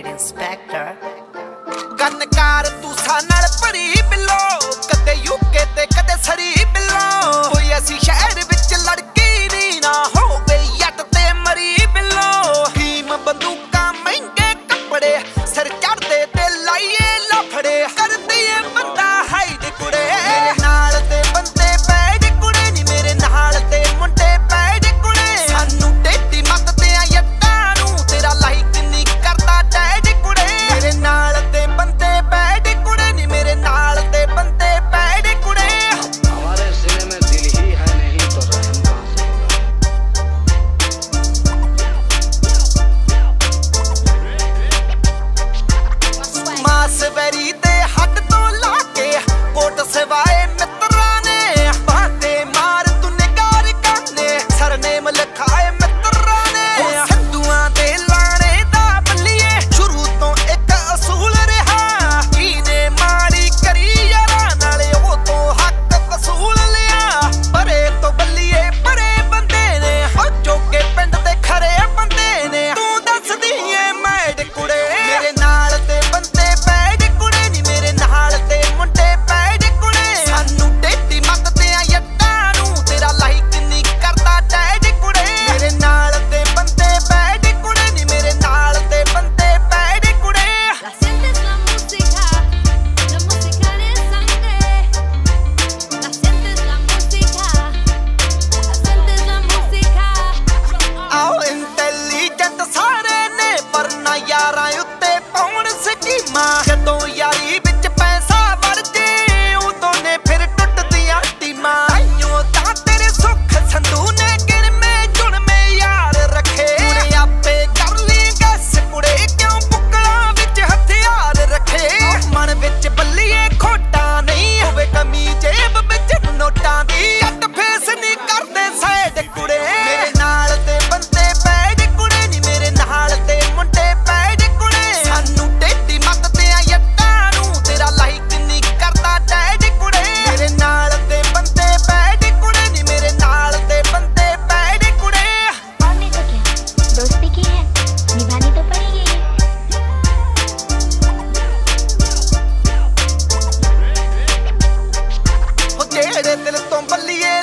Kid Inspector गनकार तू सानल भरी बिलो कदे यूके ते कदे सरी बिलो कोई ऐसी शहर विच लड़की नी ना होवे यट ते मरी बिलो भीम बंदूका महंगे कपड़े सिर चढ़दे ते लाइए लफड़े कर दिए बंदा हाइड कुड़े मेरे नाल ते बंदे बैठ कुड़े नी मेरे नाल ते मुंडे बैठ कुड़े सानू टेटी मत ते यट्टां नू तेरा लाइक नी करदा डैड कुड़े मेरे नाल ते बंदे बैठ कुड़े नी मेरे नाल ते बंदे बैठ कुड़े हमारे सीने में दिल ही है नहीं तो रहम कहां से मास वेरी दे हट तो लाके कोट सिवाए मित्रा ने बाते मार तू निगार काने सरनेम लिखाए मित्रा ने संधुआं दे लाने दा बल्लिए शुरू तो एक असूल रहा कीने माड़ी करी यारां नाले ओ तो हक वसूल लिया परे तो बल्लिए परे बंदे ने हो जोके पिंड दे खरे बंदे ने तू दस दीए मैड कुड़े मेरे नाल ते बंदे बैठ कुड़े नी मेरे नाल ते मुंडे बैठ कुड़े सानू टेटी मत ते यट्टां नू तेरा लाइक नी करदा डैड कुड़े मेरे नाल ते बंदे बैठ कुड़े नी मेरे नाल ते बंदे बैठ कुड़े La sientes la música de sangre. La sientes la música, la sientes la música. आओ इंटेलिजेंट सारे ने पर ना यारां उत्ते पाउण स्कीमां जदों यारी विच पैसा वड़ जे उदों ने फिर टुटदियां टीमां ताइयों तां तेरे सुख संधू ने गिणमे चुणमे यार रखे कुड़े आपे कर ली गस कुड़े क्यों बुकलां विच हथियार रखे मन विच बल्लीए खोटा नहीं होवे कमी जेब विच नोटां दी जट फेस नहीं करदे साइड कुड़े मेरे नाल ते बंदे बैठ कुड़े नी मेरे नाल ते मुंडे बैठ कुड़े सानू टेटी मत ते यट्टां नू तेरा लाइक नी करदा डैड कुड़े मेरे नाल ते बंदे बैठ कुड़े नी मेरे नाल ते बंदे बैठ कुड़े और नहीं तो क्या, दोस्ती की है, निभानी तो पड़ेगी। हो जेड़े दिल तो बल्लीए